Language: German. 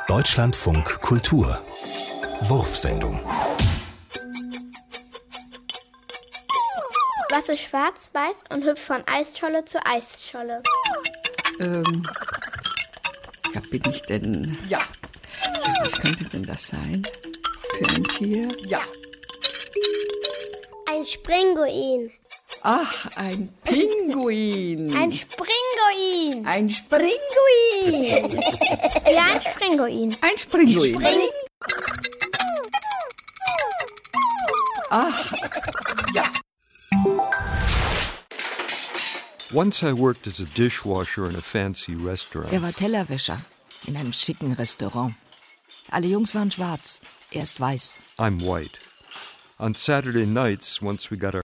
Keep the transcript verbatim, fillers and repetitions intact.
Deutschlandfunk Kultur Wurfsendung. Was ist schwarz-weiß und hüpft von Eisscholle zu Eisscholle? Ähm, ja, bin ich denn... Ja. Ja, was könnte denn das sein? Für ein Tier? Ja. Ein Springuin. Ach, ein Pinguin. Ein Springuin. Ein Springuin. Ja, ein Springuin. Ein Springuin. Spring Ach, Ja. Once I worked as a dishwasher in a fancy restaurant. er war Tellerwäscher in einem schicken Restaurant. Alle Jungs waren schwarz, er ist weiß. I'm white. On Saturday nights, once we got our